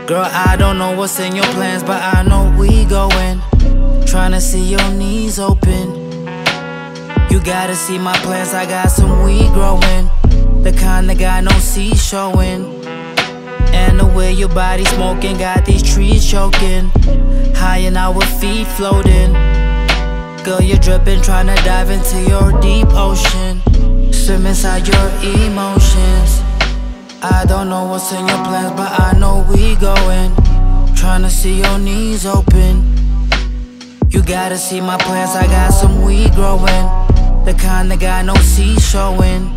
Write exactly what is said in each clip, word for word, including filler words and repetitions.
Girl, I don't know what's in your plans, but I know we going. Tryna see your knees open. You gotta see my plans, I got some weed growing. The kind that got no seeds showing. And the way your body smoking got these trees choking. High and our feet floating. Girl, you're dripping, tryna dive into your deep ocean. Swim inside your emotions. I don't know what's in your plans, but I know we going. Tryna see your knees open. You gotta see my plants, I got some weed growing. The kind that got no seeds showing.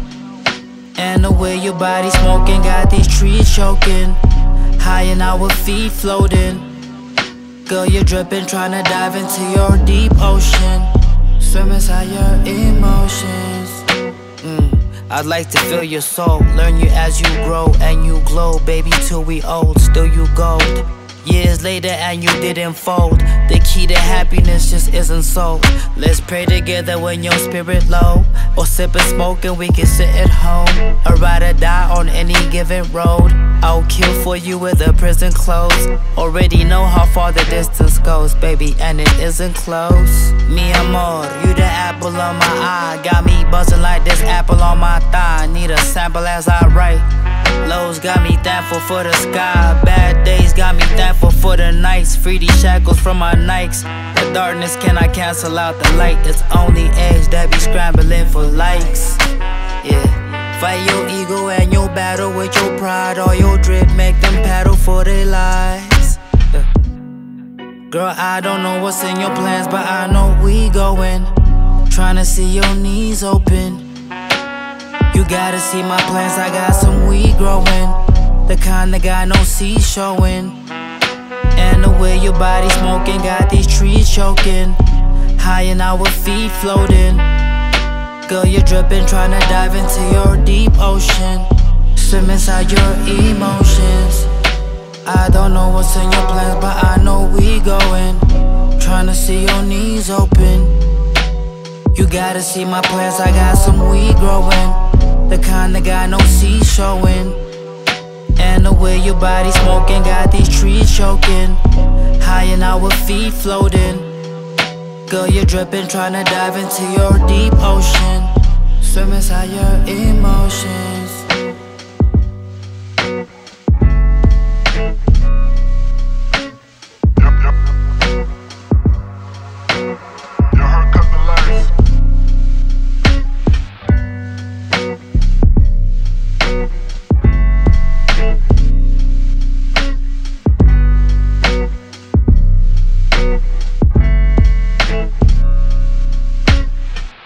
And the way your body smoking got these trees choking. High and our feet floating. Girl, you're dripping, tryna dive into your deep ocean. Swim inside your emotions. mm. I'd like to feel your soul, learn you as you grow and you glow. Baby, till we old, still you gold. Years later and you didn't fold. The key to happiness just isn't sold. Let's pray together when your spirit low. Or sip and smoke and we can sit at home. Or ride or die on any given road. I'll kill for you with the prison clothes. Already know how far the distance goes, baby, and it isn't close. Mi amor, you the apple on my eye. Got me buzzing like this apple on my thigh. Need a sample as I write. Lows got me thankful for the sky. Bad days got me thankful for the nights. Free these shackles from my Nikes. The darkness cannot cancel out the light. It's only edge that be scrambling for likes. Yeah. Fight your ego and your battle with your pride. All your drip make them paddle for their lives. Yeah. Girl, I don't know what's in your plans, but I know we going. Tryna see your knees open. You gotta see my plants, I got some weed growing. The kind that got no seeds showing. And the way your body smoking got these trees choking. High and our feet floating. Girl, you're dripping, tryna dive into your deep ocean. Swim inside your emotions. I don't know what's in your plans, but I know we going. Tryna see your knees open. You gotta see my plants, I got some weed growing. The kind that got no seeds showing. And the way your body smoking got these trees choking. High and our feet floating. Girl, you're dripping, tryna dive into your deep ocean. Swim inside your emotions.